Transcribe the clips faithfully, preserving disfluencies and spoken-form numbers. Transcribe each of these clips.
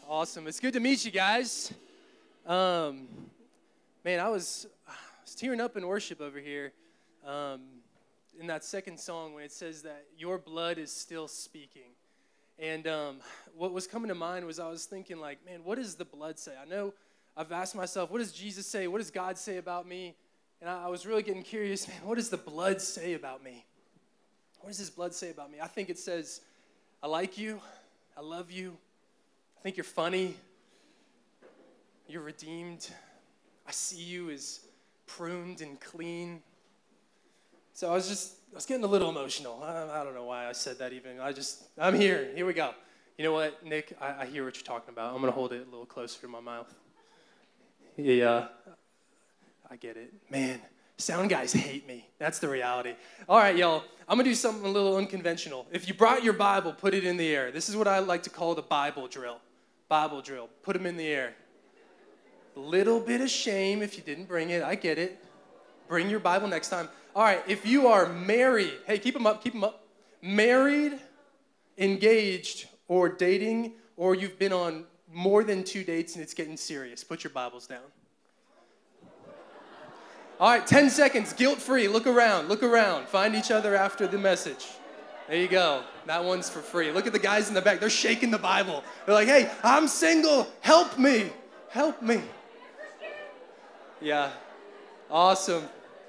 Awesome. It's good to meet you guys. Um, man, I was, I was tearing up in worship over here um, in that second song when it says that your blood is still speaking. And um, what was coming to mind was I was thinking like, man, what does the blood say? I know I've asked myself, what does Jesus say? What does God say about me? And I, I was really getting curious, man, what does the blood say about me? What does his blood say about me? I think it says, I like you. I love you. I think you're funny. You're redeemed. I see you as pruned and clean. So I was just, I was getting a little emotional. I, I don't know why I said that even. I just, I'm here. Here we go. You know what, Nick? I, I hear what you're talking about. I'm going to hold it a little closer to my mouth. Yeah, I get it. Man, sound guys hate me. That's the reality. All right, y'all. I'm going to do something a little unconventional. If you brought your Bible, put it in the air. This is what I like to call the Bible drill. Bible drill. Put them in the air. A little bit of shame if you didn't bring it. I get it. Bring your Bible next time. All right, if you are married, hey, keep them up, keep them up. Married, engaged, or dating, or you've been on more than two dates and it's getting serious, put your Bibles down. All right, ten seconds, guilt-free. Look around, look around. Find each other after the message. There you go. That one's for free. Look at the guys in the back. They're shaking the Bible. They're like, hey, I'm single. Help me. Help me. Yeah. Awesome.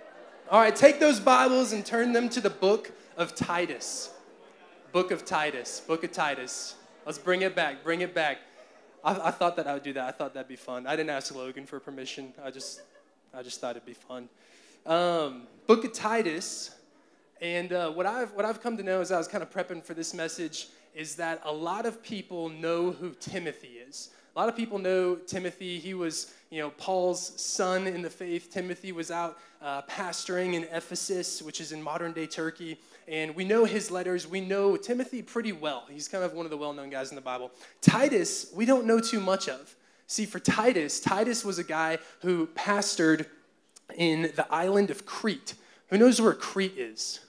All right, take those Bibles and turn them to the book of Titus. Book of Titus. Book of Titus. Let's bring it back. Bring it back. I, I thought that I would do that. I thought that'd be fun. I didn't ask Logan for permission. I just, I just thought it'd be fun. Um, book of Titus. And uh, what I've what I've come to know as I was kind of prepping for this message is that a lot of people know who Timothy is. A lot of people know Timothy. He was, you know, Paul's son in the faith. Timothy was out uh, pastoring in Ephesus, which is in modern-day Turkey. And we know his letters. We know Timothy pretty well. He's kind of one of the well-known guys in the Bible. Titus, we don't know too much of. See, for Titus, Titus was a guy who pastored in the island of Crete. Who knows where Crete is?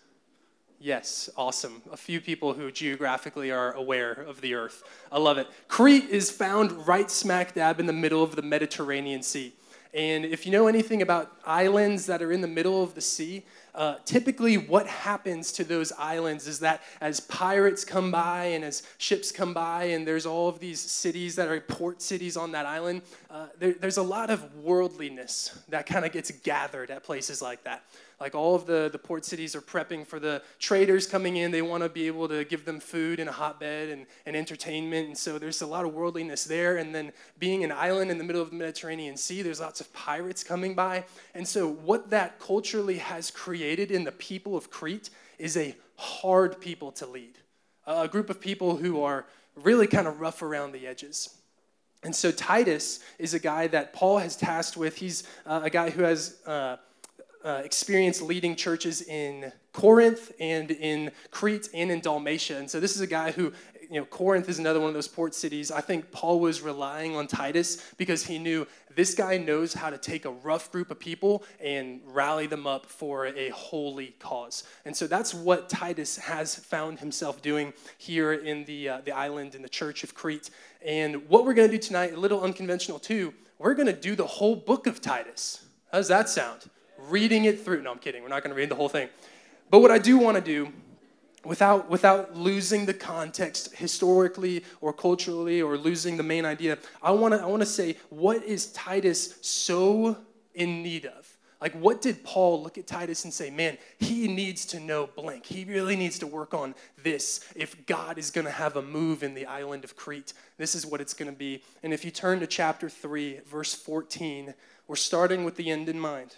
Yes, awesome. A few people who geographically are aware of the earth. I love it. Crete is found right smack dab in the middle of the Mediterranean Sea. And if you know anything about islands that are in the middle of the sea, uh, typically what happens to those islands is that as pirates come by and as ships come by and there's all of these cities that are port cities on that island, uh, there, there's a lot of worldliness that kind of gets gathered at places like that. Like all of the, the port cities are prepping for the traders coming in. They want to be able to give them food and a hotbed and, and entertainment. And so there's a lot of worldliness there. And then being an island in the middle of the Mediterranean Sea, there's lots of pirates coming by. And so what that culturally has created in the people of Crete is a hard people to lead. A group of people who are really kind of rough around the edges. And so Titus is a guy that Paul has tasked with. He's uh, a guy who has... Uh, Uh, experience leading churches in Corinth and in Crete and in Dalmatia. And so this is a guy who, you know, Corinth is another one of those port cities. I think Paul was relying on Titus because he knew this guy knows how to take a rough group of people and rally them up for a holy cause. And so that's what Titus has found himself doing here in the uh, the island in the church of Crete. And what we're going to do tonight, a little unconventional too, we're going to do the whole book of Titus. How does that sound? Reading it through. No, I'm kidding. We're not going to read the whole thing. But what I do want to do, without without losing the context historically or culturally or losing the main idea, I want to I want to say, what is Titus so in need of? Like, what did Paul look at Titus and say, man, he needs to know blank. He really needs to work on this if God is going to have a move in the island of Crete. This is what it's going to be. And if you turn to chapter three, verse fourteen, we're starting with the end in mind.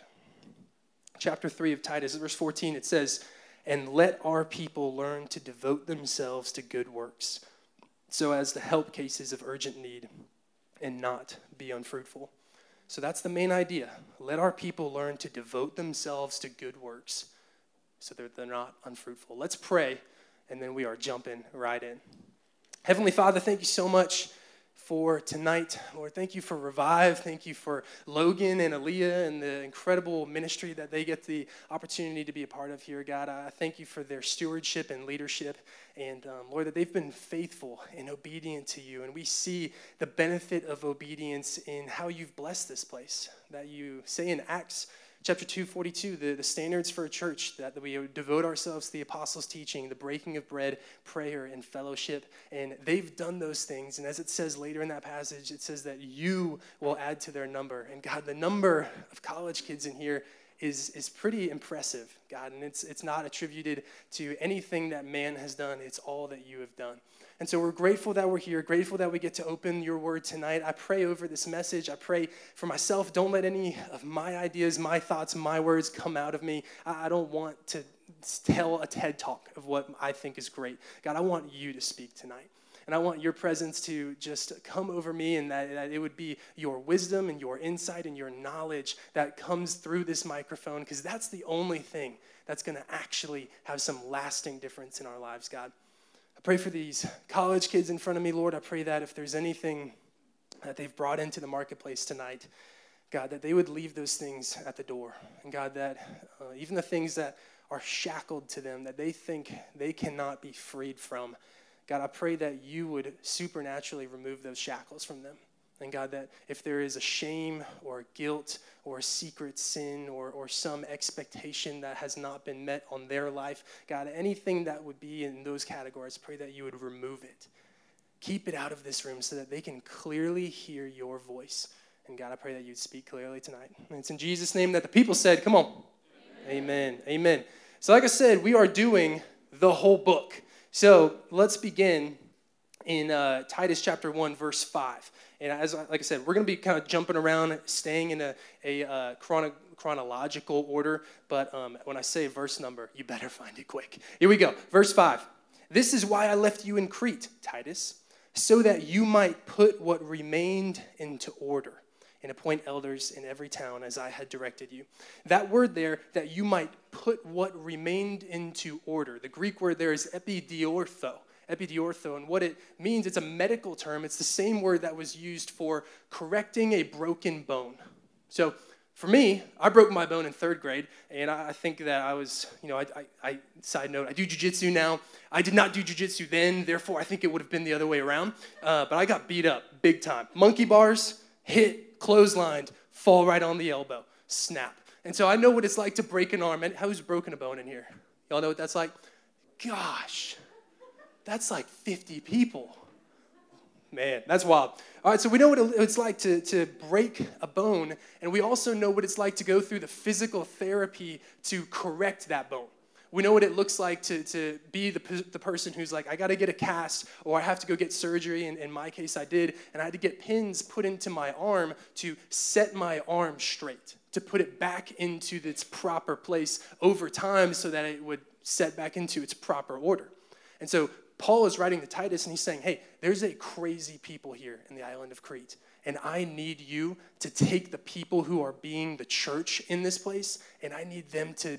Chapter three of Titus, verse fourteen, it says, and let our people learn to devote themselves to good works, so as to help cases of urgent need and not be unfruitful. So that's the main idea. Let our people learn to devote themselves to good works, so that they're not unfruitful. Let's pray, and then we are jumping right in. Heavenly Father, thank you so much for tonight. Lord, thank you for Revive. Thank you for Logan and Aaliyah and the incredible ministry that they get the opportunity to be a part of here, God. I thank you for their stewardship and leadership. And um, Lord, that they've been faithful and obedient to you. And we see the benefit of obedience in how you've blessed this place. That you say in Acts chapter two forty-two, the, the standards for a church, that, that we devote ourselves to the apostles' teaching, the breaking of bread, prayer, and fellowship. And they've done those things. And as it says later in that passage, it says that you will add to their number. And God, the number of college kids in here is is pretty impressive, God. And it's it's not attributed to anything that man has done. It's all that you have done. And so we're grateful that we're here, grateful that we get to open your word tonight. I pray over this message. I pray for myself. Don't let any of my ideas, my thoughts, my words come out of me. I don't want to tell a TED talk of what I think is great. God, I want you to speak tonight. And I want your presence to just come over me, and that, that it would be your wisdom and your insight and your knowledge that comes through this microphone, because that's the only thing that's going to actually have some lasting difference in our lives, God. I pray for these college kids in front of me, Lord. I pray that if there's anything that they've brought into the marketplace tonight, God, that they would leave those things at the door. And God, that uh, even the things that are shackled to them, that they think they cannot be freed from, God, I pray that you would supernaturally remove those shackles from them. And God, that if there is a shame or guilt or a secret sin or, or some expectation that has not been met on their life, God, anything that would be in those categories, pray that you would remove it. Keep it out of this room so that they can clearly hear your voice. And God, I pray that you'd speak clearly tonight. And it's in Jesus' name that the people said, come on. Amen. Amen. Amen. So like I said, we are doing the whole book. So let's begin in uh, Titus chapter one, verse five. And as like I said, we're going to be kind of jumping around, staying in a, a uh, chrono- chronological order. But um, when I say verse number, you better find it quick. Here we go. Verse five. This is why I left you in Crete, Titus, so that you might put what remained into order and appoint elders in every town as I had directed you. That word there, that you might put what remained into order. The Greek word there is epidiortho. Epidiortho, and what it means, it's a medical term. It's the same word that was used for correcting a broken bone. So for me, I broke my bone in third grade, and I think that I was, you know, I, I, I side note, I do jiu-jitsu now. I did not do jiu-jitsu then, therefore I think it would have been the other way around. Uh, but I got beat up big time. Monkey bars, hit, clotheslined, fall right on the elbow, snap. And so I know what it's like to break an arm. And who's broken a bone in here? Y'all know what that's like? Gosh. That's like fifty people. Man, that's wild. All right, so we know what it's like to, to break a bone, and we also know what it's like to go through the physical therapy to correct that bone. We know what it looks like to, to be the, the person who's like, I got to get a cast, or I have to go get surgery, and in my case I did, and I had to get pins put into my arm to set my arm straight, to put it back into its proper place over time so that it would set back into its proper order. And so Paul is writing to Titus, and he's saying, hey, there's a crazy people here in the island of Crete, and I need you to take the people who are being the church in this place, and I need them to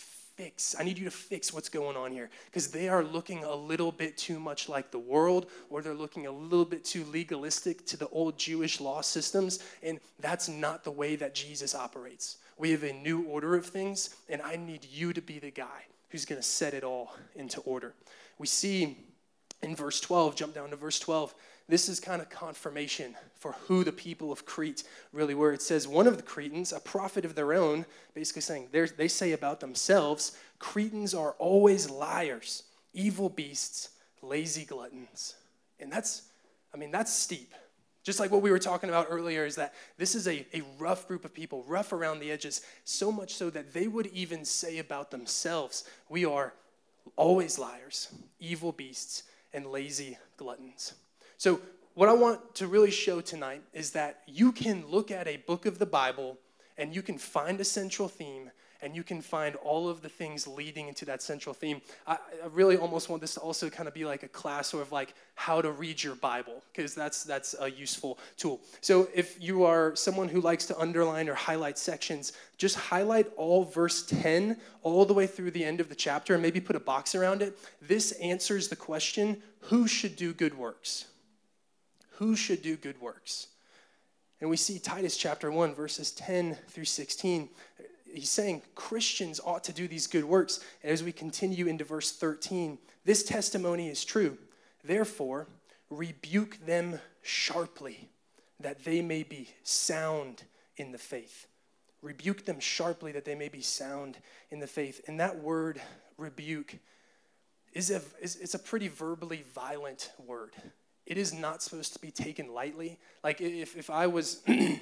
fix, I need you to fix what's going on here, because they are looking a little bit too much like the world, or they're looking a little bit too legalistic to the old Jewish law systems, and that's not the way that Jesus operates. We have a new order of things, and I need you to be the guy who's going to set it all into order. We see in verse twelve, jump down to verse twelve, this is kind of confirmation for who the people of Crete really were. It says, one of the Cretans, a prophet of their own, basically saying, they say about themselves, Cretans are always liars, evil beasts, lazy gluttons. And that's, I mean, that's steep. Just like what we were talking about earlier, is that this is a, a rough group of people, rough around the edges, so much so that they would even say about themselves, we are always liars, evil beasts, and lazy gluttons. So what I want to really show tonight is that you can look at a book of the Bible and you can find a central theme and you can find all of the things leading into that central theme. I, I really almost want this to also kind of be like a class sort of like how to read your Bible, because that's that's a useful tool. So if you are someone who likes to underline or highlight sections, just highlight all verse ten all the way through the end of the chapter and maybe put a box around it. This answers the question, who should do good works? who should do good works. And we see Titus chapter one, verses ten through sixteen. He's saying Christians ought to do these good works. And as we continue into verse thirteen, this testimony is true. Therefore, rebuke them sharply, that they may be sound in the faith. Rebuke them sharply, that they may be sound in the faith. And that word, rebuke, is a, is, it's a pretty verbally violent word. It is not supposed to be taken lightly. Like if, if I was, if,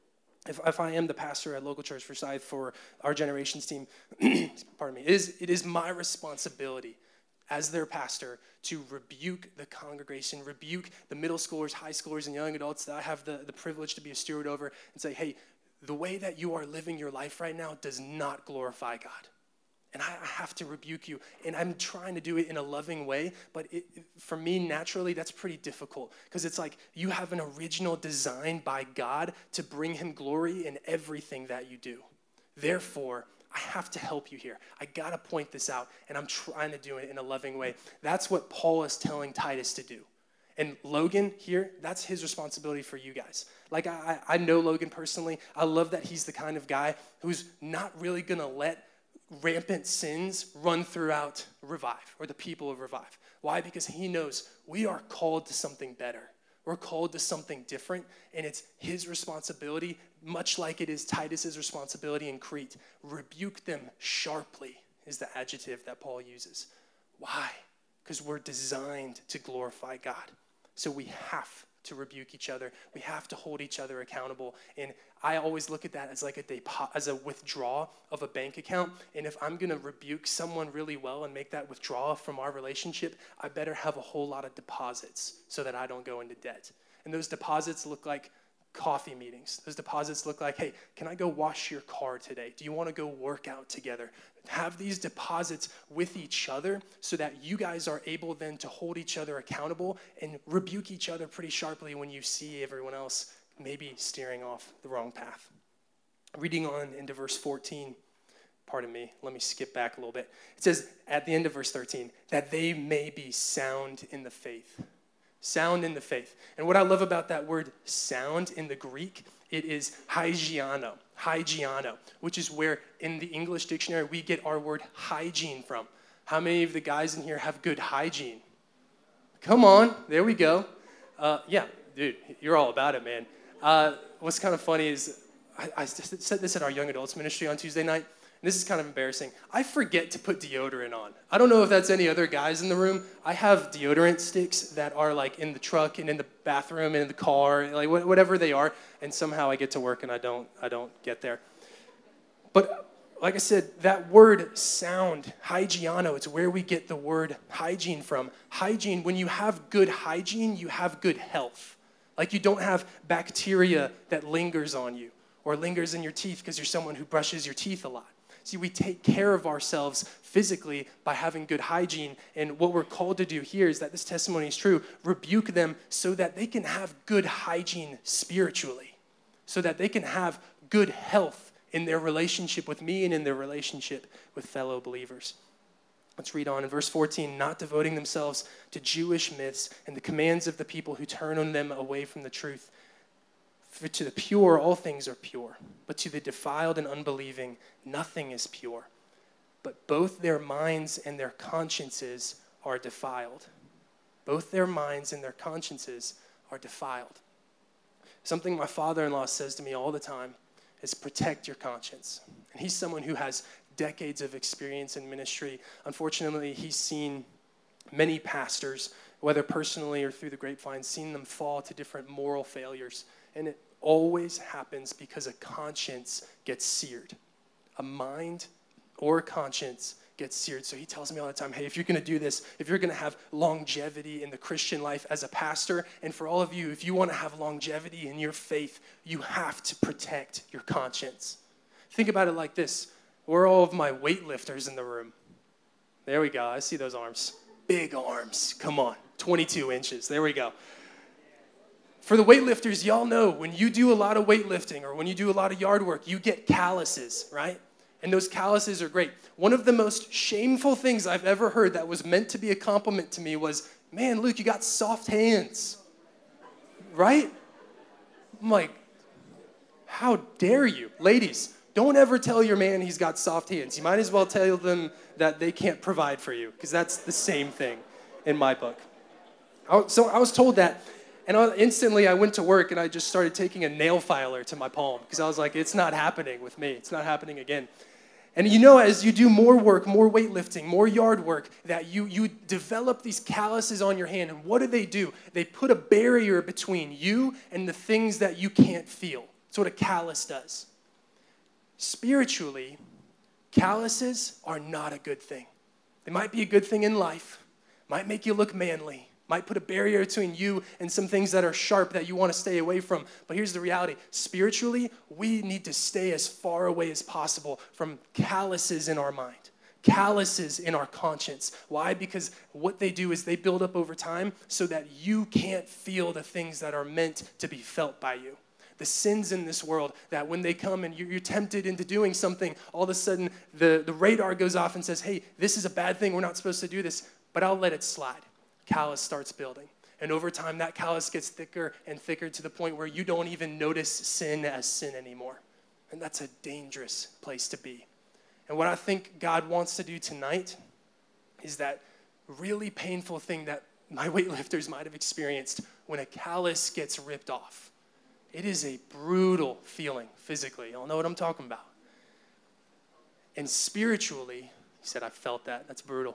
if I am the pastor at local church Forsyth for our generations team, pardon me, it is, it is my responsibility as their pastor to rebuke the congregation, rebuke the middle schoolers, high schoolers, and young adults that I have the, the privilege to be a steward over, and say, hey, the way that you are living your life right now does not glorify God. And I have to rebuke you. And I'm trying to do it in a loving way, but it, for me, naturally, that's pretty difficult. Because it's like you have an original design by God to bring him glory in everything that you do. Therefore, I have to help you here. I got to point this out, and I'm trying to do it in a loving way. That's what Paul is telling Titus to do. And Logan here, that's his responsibility for you guys. Like, I, I know Logan personally. I love that he's the kind of guy who's not really going to let rampant sins run throughout Revive or the people of Revive. Why? Because he knows we are called to something better. We're called to something different, and it's his responsibility, much like it is Titus's responsibility in Crete. Rebuke them sharply is the adjective that Paul uses. Why? Because we're designed to glorify God. So we have to rebuke each other. We have to hold each other accountable. And I always look at that as like a depo- as a withdrawal of a bank account. And if I'm going to rebuke someone really well and make that withdrawal from our relationship, I better have a whole lot of deposits so that I don't go into debt. And those deposits look like coffee meetings. Those deposits look like, hey, can I go wash your car today? Do you want to go work out together? Have these deposits with each other so that you guys are able then to hold each other accountable and rebuke each other pretty sharply when you see everyone else maybe steering off the wrong path. Reading on into verse fourteen, pardon me, let me skip back a little bit. It says at the end of verse thirteen, that they may be sound in the faith. Sound in the faith. And what I love about that word sound in the Greek, it is hygiano, hygiano, which is where in the English dictionary we get our word hygiene from. How many of the guys in here have good hygiene? Come on, there we go. Uh, yeah, dude, you're all about it, man. Uh, what's kind of funny is I, I said this at our young adults ministry on Tuesday night. This is kind of embarrassing. I forget to put deodorant on. I don't know if that's any other guys in the room. I have deodorant sticks that are like in the truck and in the bathroom and in the car, like whatever they are, and somehow I get to work and I don't I don't get there. But like I said, that word sound, hygiano, it's where we get the word hygiene from. Hygiene, when you have good hygiene, you have good health. Like you don't have bacteria that lingers on you or lingers in your teeth because you're someone who brushes your teeth a lot. See, we take care of ourselves physically by having good hygiene. And what we're called to do here is that this testimony is true. Rebuke them so that they can have good hygiene spiritually, so that they can have good health in their relationship with me and in their relationship with fellow believers. Let's read on in verse fourteen, not devoting themselves to Jewish myths and the commands of the people who turn on them away from the truth. For to the pure, all things are pure, but to the defiled and unbelieving, nothing is pure. But both their minds and their consciences are defiled. Both their minds and their consciences are defiled. Something my father-in-law says to me all the time is protect your conscience. And he's someone who has decades of experience in ministry. Unfortunately, he's seen many pastors, whether personally or through the grapevine, seen them fall to different moral failures. And it always happens because a conscience gets seared. A mind or a conscience gets seared. So he tells me all the time, hey, if you're going to do this, if you're going to have longevity in the Christian life as a pastor, and for all of you, if you want to have longevity in your faith, you have to protect your conscience. Think about it like this. Where are all of my weightlifters in the room? There we go. I see those arms. Big arms. Come on. twenty-two inches. There we go. For the weightlifters, y'all know when you do a lot of weightlifting or when you do a lot of yard work, you get calluses, right? And those calluses are great. One of the most shameful things I've ever heard that was meant to be a compliment to me was, man, Luke, you got soft hands. right? I'm like, how dare you? Ladies, don't ever tell your man he's got soft hands. You might as well tell them that they can't provide for you, because that's the same thing in my book. I, so I was told that, and I, instantly I went to work and I just started taking a nail filer to my palm, because I was like, it's not happening with me. It's not happening again. And you know, as you do more work, more weightlifting, more yard work, that you, you develop these calluses on your hand. And what do they do? They put a barrier between you and the things that you can't feel. That's what a callus does. Spiritually, calluses are not a good thing. They might be a good thing in life, might make you look manly, might put a barrier between you and some things that are sharp that you want to stay away from. But here's the reality. Spiritually, we need to stay as far away as possible from calluses in our mind, calluses in our conscience. Why? Because what they do is they build up over time so that you can't feel the things that are meant to be felt by you. The sins in this world, that when they come and you're tempted into doing something, all of a sudden the, the radar goes off and says, hey, this is a bad thing. We're not supposed to do this, but I'll let it slide. Callus starts building. And over time, that callus gets thicker and thicker to the point where you don't even notice sin as sin anymore. And that's a dangerous place to be. And what I think God wants to do tonight is that really painful thing that my weightlifters might have experienced when a callus gets ripped off. It is a brutal feeling physically. Y'all know what I'm talking about. And spiritually, he said, I felt that. That's brutal.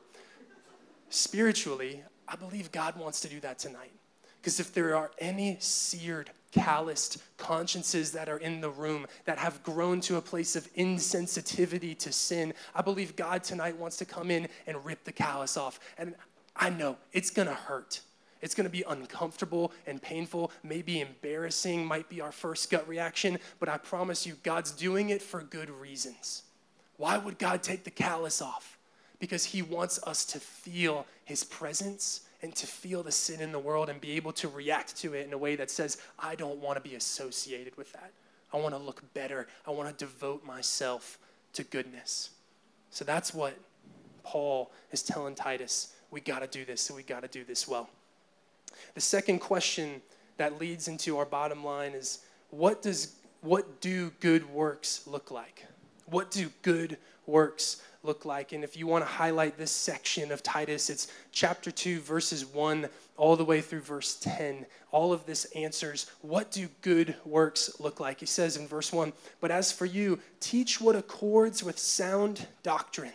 Spiritually, I believe God wants to do that tonight. Because if there are any seared, calloused consciences that are in the room that have grown to a place of insensitivity to sin, I believe God tonight wants to come in and rip the callus off. And I know it's going to hurt. It's going to be uncomfortable and painful, maybe embarrassing, might be our first gut reaction, but I promise you, God's doing it for good reasons. Why would God take the callus off? Because he wants us to feel his presence and to feel the sin in the world and be able to react to it in a way that says, I don't want to be associated with that. I want to look better. I want to devote myself to goodness. So that's what Paul is telling Titus. We got to do this, so we got to do this well. The second question that leads into our bottom line is, what does what do good works look like? What do good works look like? And if you want to highlight this section of Titus, it's chapter two, verses one all the way through verse ten. All of this answers, what do good works look like? He says in verse one, but as for you, teach what accords with sound doctrine.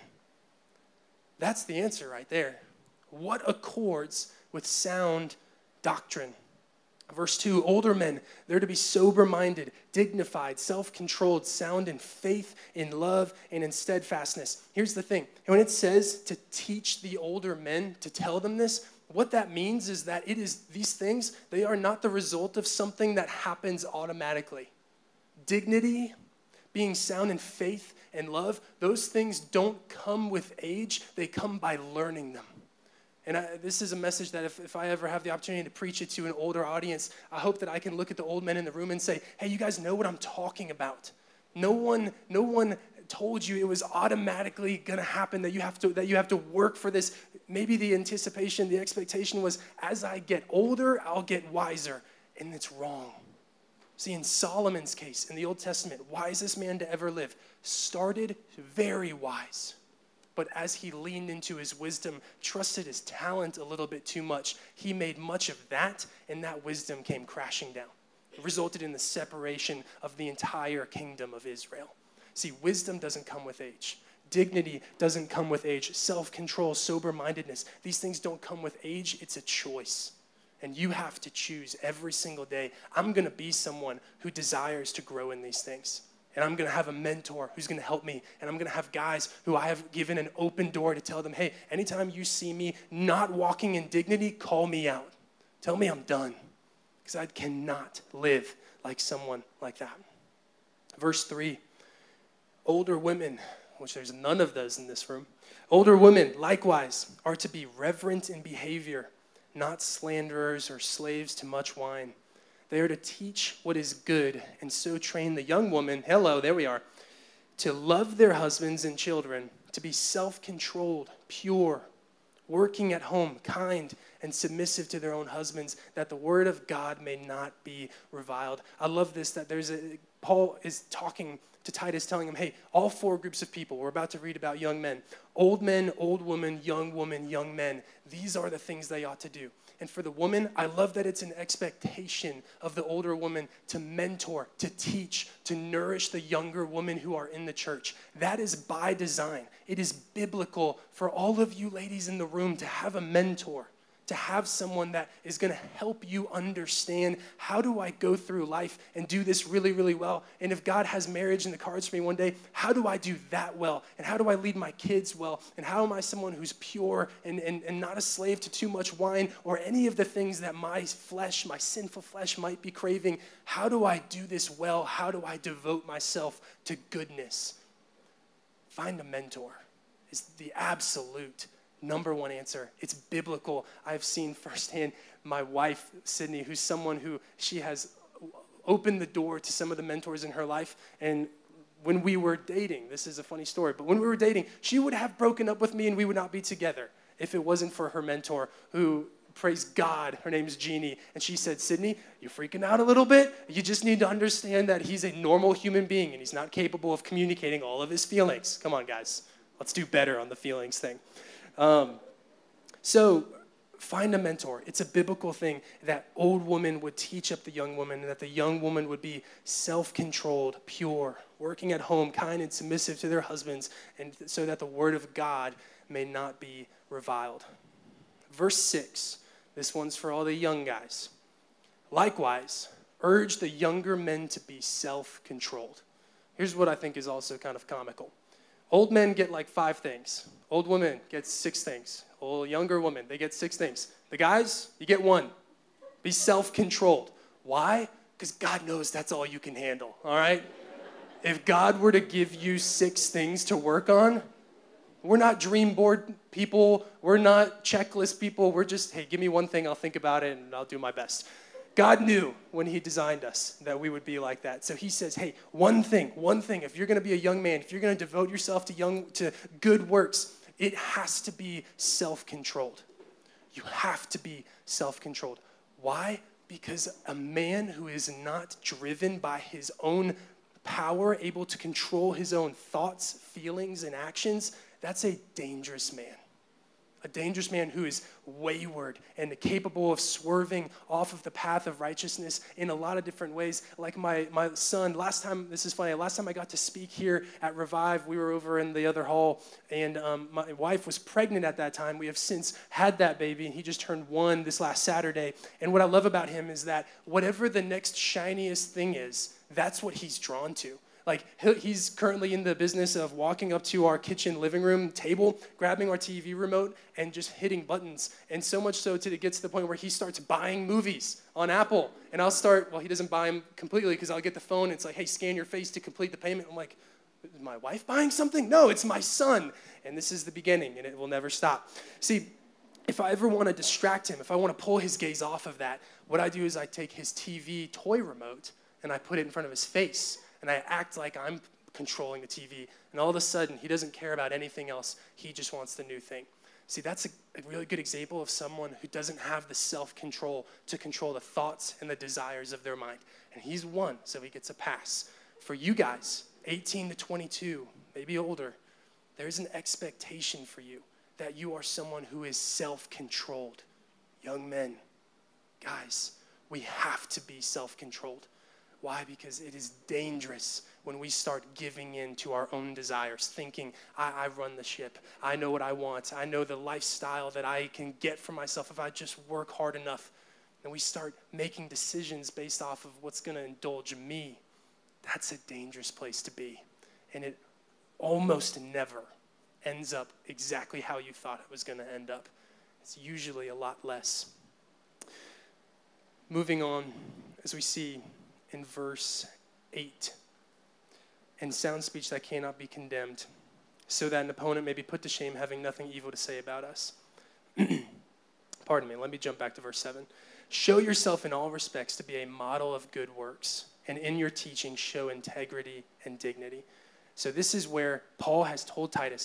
That's the answer right there. What accords with sound doctrine? Verse two, older men, they're to be sober-minded, dignified, self-controlled, sound in faith, in love, and in steadfastness. Here's the thing. When it says to teach the older men, to tell them this, what that means is that it is these things, they are not the result of something that happens automatically. Dignity, being sound in faith and love, those things don't come with age. They come by learning them. And I, this is a message that if, if I ever have the opportunity to preach it to an older audience, I hope that I can look at the old men in the room and say, hey, you guys know what I'm talking about. No one, no one told you it was automatically going to happen, that you have to that you have to work for this. Maybe the anticipation, the expectation was, as I get older, I'll get wiser. And it's wrong. See, in Solomon's case, in the Old Testament, wisest man to ever live, started very wise. But as he leaned into his wisdom, trusted his talent a little bit too much, he made much of that, and that wisdom came crashing down. It resulted in the separation of the entire kingdom of Israel. See, wisdom doesn't come with age. Dignity doesn't come with age. Self-control, sober-mindedness, these things don't come with age. It's a choice. And you have to choose every single day. I'm going to be someone who desires to grow in these things. And I'm going to have a mentor who's going to help me. And I'm going to have guys who I have given an open door to tell them, hey, anytime you see me not walking in dignity, call me out. Tell me I'm done. Because I cannot live like someone like that. Verse three, older women, which there's none of those in this room. Older women, likewise, are to be reverent in behavior, not slanderers or slaves to much wine. They are to teach what is good, and so train the young woman, hello, there we are, to love their husbands and children, to be self-controlled, pure, working at home, kind and submissive to their own husbands, that the word of God may not be reviled. I love this, that there's a, Paul is talking to Titus, telling him, hey, all four groups of people, we're about to read about young men, old men, old women, young women, young men. These are the things they ought to do. And for the woman, I love that it's an expectation of the older woman to mentor, to teach, to nourish the younger women who are in the church. That is by design. It is biblical for all of you ladies in the room to have a mentor, to have someone that is going to help you understand, how do I go through life and do this really, really well? And if God has marriage in the cards for me one day, how do I do that well? And how do I lead my kids well? And how am I someone who's pure and, and, and not a slave to too much wine or any of the things that my flesh, my sinful flesh might be craving? How do I do this well? How do I devote myself to goodness? Find a mentor is the absolute number one answer. It's biblical. I've seen firsthand my wife, Sydney, who's someone who she has opened the door to some of the mentors in her life. And when we were dating, this is a funny story, but when we were dating, she would have broken up with me and we would not be together if it wasn't for her mentor who, praise God, her name's Jeannie. And she said, Sydney, you're freaking out a little bit. You just need to understand that he's a normal human being and he's not capable of communicating all of his feelings. Come on, guys. Let's do better on the feelings thing. Um, so find a mentor. It's a biblical thing that old woman would teach up the young woman and that the young woman would be self-controlled, pure, working at home, kind and submissive to their husbands, and so that the word of God may not be reviled. Verse six, this one's for all the young guys. Likewise, urge the younger men to be self-controlled. Here's what I think is also kind of comical. Old men get like five things. Old women get six things. Old younger women, they get six things. The guys, you get one. Be self-controlled. Why? Because God knows that's all you can handle, all right? If God were to give you six things to work on, we're not dream board people. We're not checklist people. We're just, hey, give me one thing. I'll think about it, and I'll do my best. God knew when he designed us that we would be like that. So he says, hey, one thing, one thing. If you're going to be a young man, if you're going to devote yourself to young to good works, it has to be self-controlled. You have to be self-controlled. Why? Because a man who is not driven by his own power, able to control his own thoughts, feelings, and actions, that's a dangerous man. A dangerous man who is wayward and capable of swerving off of the path of righteousness in a lot of different ways. Like my, my son, last time, this is funny, last time I got to speak here at Revive, we were over in the other hall, and um, my wife was pregnant at that time. We have since had that baby, and he just turned one this last Saturday. And what I love about him is that whatever the next shiniest thing is, that's what he's drawn to. Like, he's currently in the business of walking up to our kitchen living room table, grabbing our T V remote, and just hitting buttons. And so much so to get to the point where he starts buying movies on Apple. And I'll start, well, he doesn't buy them completely because I'll get the phone. And it's like, hey, scan your face to complete the payment. I'm like, is my wife buying something? No, it's my son. And this is the beginning, and it will never stop. See, if I ever want to distract him, if I want to pull his gaze off of that, what I do is I take his T V toy remote and I put it in front of his face. And I act like I'm controlling the T V. And all of a sudden, he doesn't care about anything else. He just wants the new thing. See, that's a, a really good example of someone who doesn't have the self-control to control the thoughts and the desires of their mind. And he's one, so he gets a pass. For you guys, eighteen to twenty-two, maybe older, there's an expectation for you that you are someone who is self-controlled. Young men, guys, we have to be self-controlled. Why? Because it is dangerous when we start giving in to our own desires, thinking, I, I run the ship. I know what I want. I know the lifestyle that I can get for myself if I just work hard enough. And we start making decisions based off of what's going to indulge me. That's a dangerous place to be. And it almost never ends up exactly how you thought it was going to end up. It's usually a lot less. Moving on, as we see in verse eight, and sound speech that cannot be condemned, so that an opponent may be put to shame, having nothing evil to say about us. Pardon me, let me jump back to verse seven. Show yourself in all respects to be a model of good works, and in your teaching show integrity and dignity. So this is where Paul has told Titus, hey,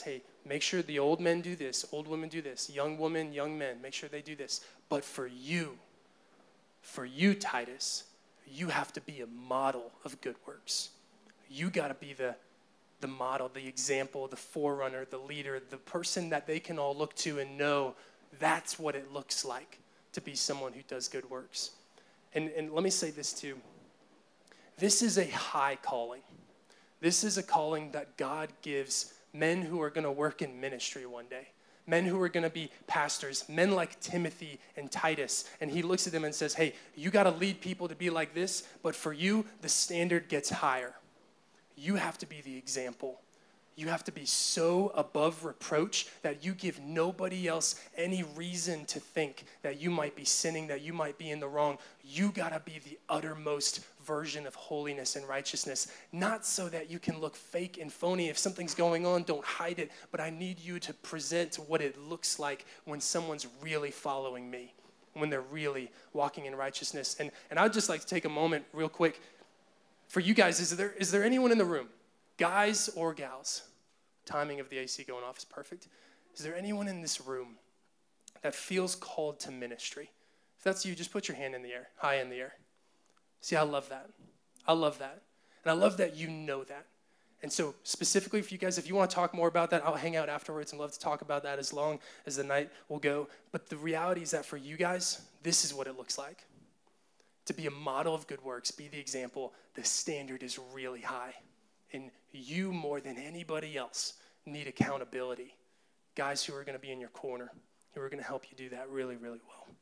make sure the old men do this, old women do this, young women, young men, make sure they do this. But for you, for you, Titus, you have to be a model of good works. You got to be the, the model, the example, the forerunner, the leader, the person that they can all look to and know that's what it looks like to be someone who does good works. And, and let me say this too. This is a high calling. This is a calling that God gives men who are going to work in ministry one day. Men who are going to be pastors, men like Timothy and Titus. And he looks at them and says, hey, you got to lead people to be like this, but for you, the standard gets higher. You have to be the example. You have to be so above reproach that you give nobody else any reason to think that you might be sinning, that you might be in the wrong. You got to be the uttermost version of holiness and righteousness, not so that you can look fake and phony. If something's going on, don't hide it, but I need you to present what it looks like when someone's really following me, when they're really walking in righteousness. And, and I'd just like to take a moment real quick for you guys. Is there is there anyone in the room, guys or gals? Timing of the A C going off is perfect. Is there anyone in this room that feels called to ministry? If that's you, just put your hand in the air, high in the air. See, I love that. I love that. And I love that you know that. And so specifically for you guys, if you want to talk more about that, I'll hang out afterwards and love to talk about that as long as the night will go. But the reality is that for you guys, this is what it looks like. To be a model of good works, be the example, the standard is really high. And you, more than anybody else, need accountability. Guys who are going to be in your corner, who are going to help you do that really, really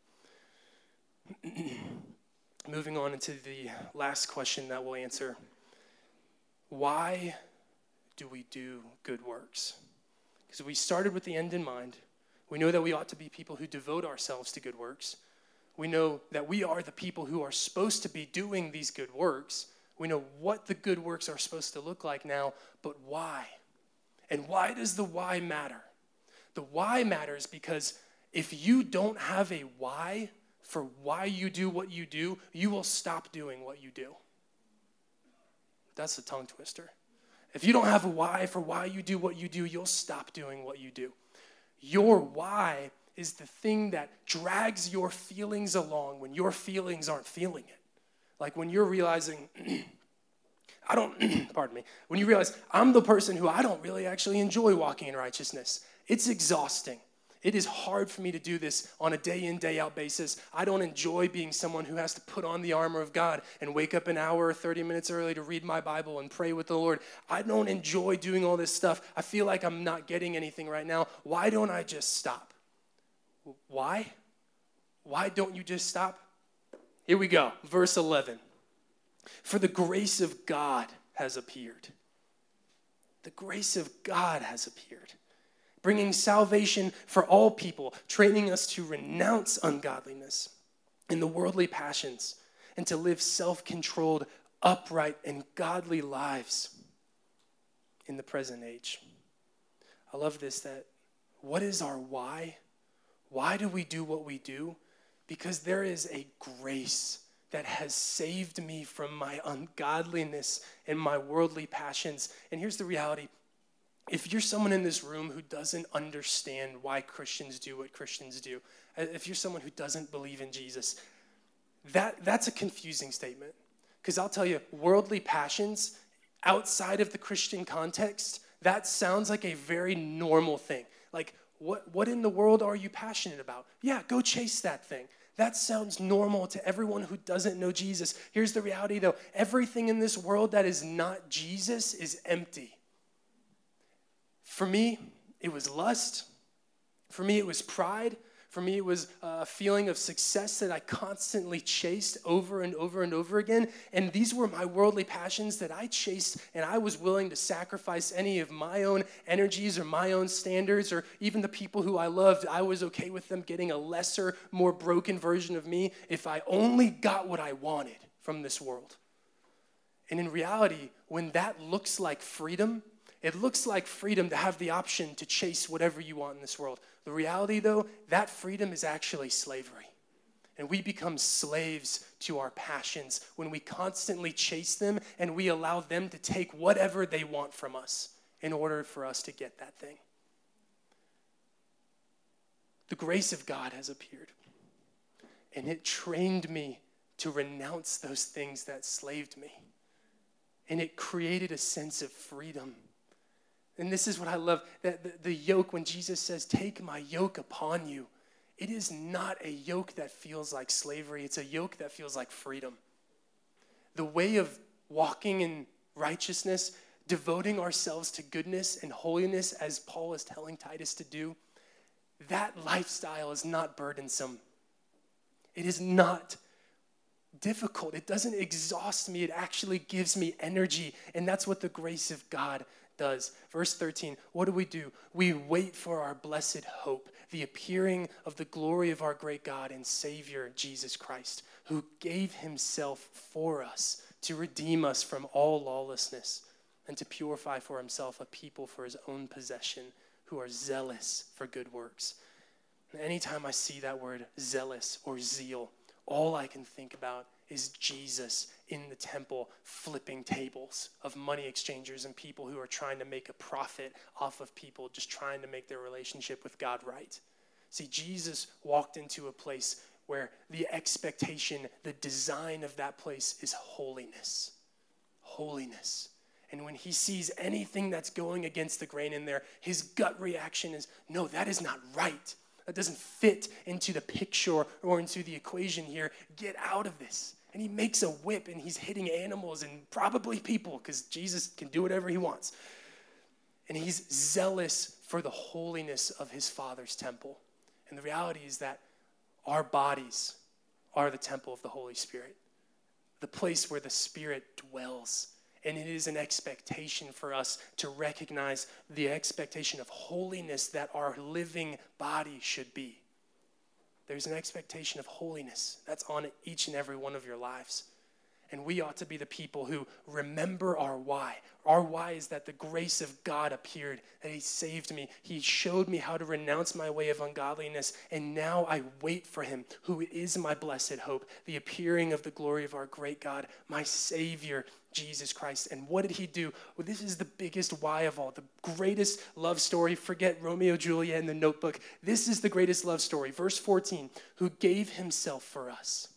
well. Moving on into the last question that we'll answer. Why do we do good works? Because we started with the end in mind. We know that we ought to be people who devote ourselves to good works. We know that we are the people who are supposed to be doing these good works. We know what the good works are supposed to look like now, but why? And why does the why matter? The why matters because if you don't have a why for why you do what you do, you will stop doing what you do. That's a tongue twister. If you don't have a why for why you do what you do, you'll stop doing what you do. Your why is the thing that drags your feelings along when your feelings aren't feeling it. Like when you're realizing, I don't, pardon me, when you realize I'm the person who I don't really actually enjoy walking in righteousness. It's exhausting. It is hard for me to do this on a day in, day out basis. I don't enjoy being someone who has to put on the armor of God and wake up an hour or thirty minutes early to read my Bible and pray with the Lord. I don't enjoy doing all this stuff. I feel like I'm not getting anything right now. Why don't I just stop? Why? Why don't you just stop? Here we go, verse eleven. For the grace of God has appeared. The grace of God has appeared, bringing salvation for all people, training us to renounce ungodliness and the worldly passions, and to live self-controlled, upright, and godly lives in the present age. I love this, that what is our why? Why do we do what we do? Because there is a grace that has saved me from my ungodliness and my worldly passions. And here's the reality. If you're someone in this room who doesn't understand why Christians do what Christians do, if you're someone who doesn't believe in Jesus, that, that's a confusing statement. Because I'll tell you, worldly passions outside of the Christian context, that sounds like a very normal thing. Like, what, what in the world are you passionate about? Yeah, go chase that thing. That sounds normal to everyone who doesn't know Jesus. Here's the reality, though. Everything in this world that is not Jesus is empty. For me, it was lust. For me, it was pride. For me, it was a feeling of success that I constantly chased over and over and over again. And these were my worldly passions that I chased, and I was willing to sacrifice any of my own energies or my own standards, or even the people who I loved. I was okay with them getting a lesser, more broken version of me if I only got what I wanted from this world. And in reality, when that looks like freedom, it looks like freedom to have the option to chase whatever you want in this world. The reality, though, that freedom is actually slavery. And we become slaves to our passions when we constantly chase them and we allow them to take whatever they want from us in order for us to get that thing. The grace of God has appeared, and it trained me to renounce those things that slaved me. And it created a sense of freedom. And this is what I love, that the, the yoke, when Jesus says, take my yoke upon you, it is not a yoke that feels like slavery. It's a yoke that feels like freedom. The way of walking in righteousness, devoting ourselves to goodness and holiness, as Paul is telling Titus to do, that lifestyle is not burdensome. It is not difficult. It doesn't exhaust me. It actually gives me energy. And that's what the grace of God does. Verse thirteen, what do we do? We wait for our blessed hope, the appearing of the glory of our great God and Savior, Jesus Christ, who gave himself for us to redeem us from all lawlessness and to purify for himself a people for his own possession who are zealous for good works. And anytime I see that word zealous or zeal, all I can think about is Jesus in the temple flipping tables of money exchangers and people who are trying to make a profit off of people, just trying to make their relationship with God right. See, Jesus walked into a place where the expectation, the design of that place is holiness. Holiness. And when he sees anything that's going against the grain in there, his gut reaction is, no, that is not right. That doesn't fit into the picture or into the equation here. Get out of this. And he makes a whip and he's hitting animals and probably people because Jesus can do whatever he wants. And he's zealous for the holiness of his Father's temple. And the reality is that our bodies are the temple of the Holy Spirit, the place where the Spirit dwells. And it is an expectation for us to recognize the expectation of holiness that our living body should be. There's an expectation of holiness that's on each and every one of your lives. And we ought to be the people who remember our why. Our why is that the grace of God appeared, that he saved me. He showed me how to renounce my way of ungodliness, and now I wait for him, who is my blessed hope, the appearing of the glory of our great God, my Savior, Jesus Christ. And what did he do? Well, this is the biggest why of all, the greatest love story. Forget Romeo, Juliet, and the Notebook. This is the greatest love story. Verse fourteen, who gave himself for us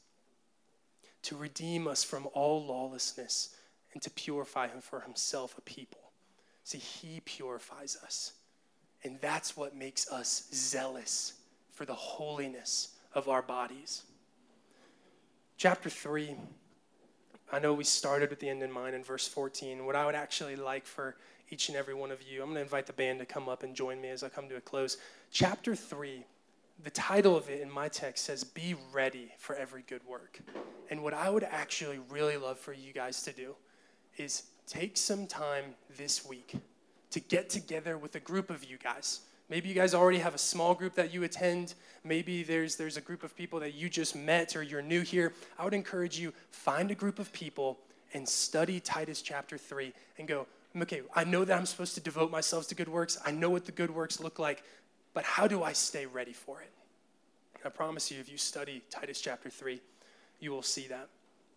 to redeem us from all lawlessness and to purify him for himself a people. See, he purifies us. And that's what makes us zealous for the holiness of our bodies. Chapter three, I know we started with the end in mind in verse fourteen. What I would actually like for each and every one of you, I'm going to invite the band to come up and join me as I come to a close. Chapter three, the title of it in my text says, be ready for every good work. And what I would actually really love for you guys to do is take some time this week to get together with a group of you guys. Maybe you guys already have a small group that you attend. Maybe there's there's a group of people that you just met or you're new here. I would encourage you, find a group of people and study Titus chapter three and go, okay, I know that I'm supposed to devote myself to good works. I know what the good works look like, but how do I stay ready for it? And I promise you, if you study Titus chapter three, you will see that.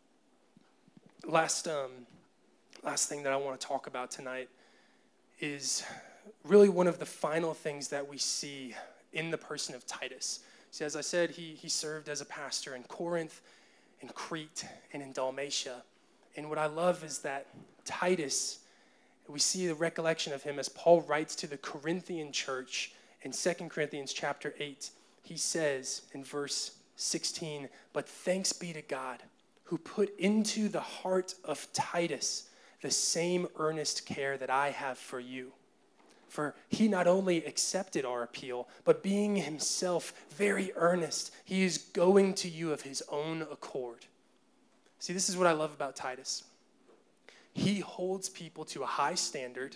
Last, um, last thing that I want to talk about tonight is really one of the final things that we see in the person of Titus. See, as I said, he, he served as a pastor in Corinth, in Crete, and in Dalmatia. And what I love is that Titus, we see the recollection of him as Paul writes to the Corinthian church in Second Corinthians chapter eight. He says in verse sixteen, but thanks be to God who put into the heart of Titus the same earnest care that I have for you. For he not only accepted our appeal, but being himself very earnest, he is going to you of his own accord. See, this is what I love about Titus. He holds people to a high standard.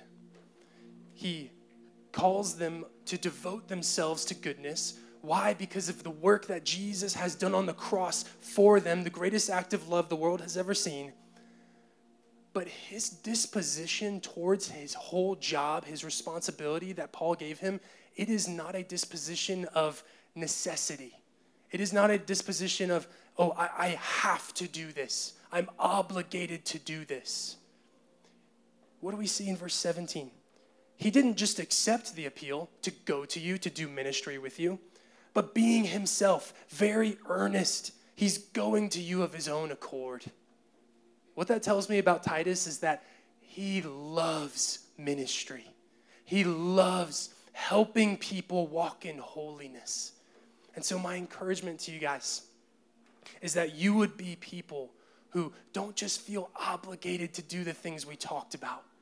He calls them to devote themselves to goodness. Why? Because of the work that Jesus has done on the cross for them, the greatest act of love the world has ever seen. But his disposition towards his whole job, his responsibility that Paul gave him, it is not a disposition of necessity. It is not a disposition of, oh, I, I have to do this. I'm obligated to do this. What do we see in verse seventeen? He didn't just accept the appeal to go to you, to do ministry with you, but being himself, very earnest. He's going to you of his own accord. What that tells me about Titus is that he loves ministry. He loves helping people walk in holiness. And so my encouragement to you guys is that you would be people who don't just feel obligated to do the things we talked about,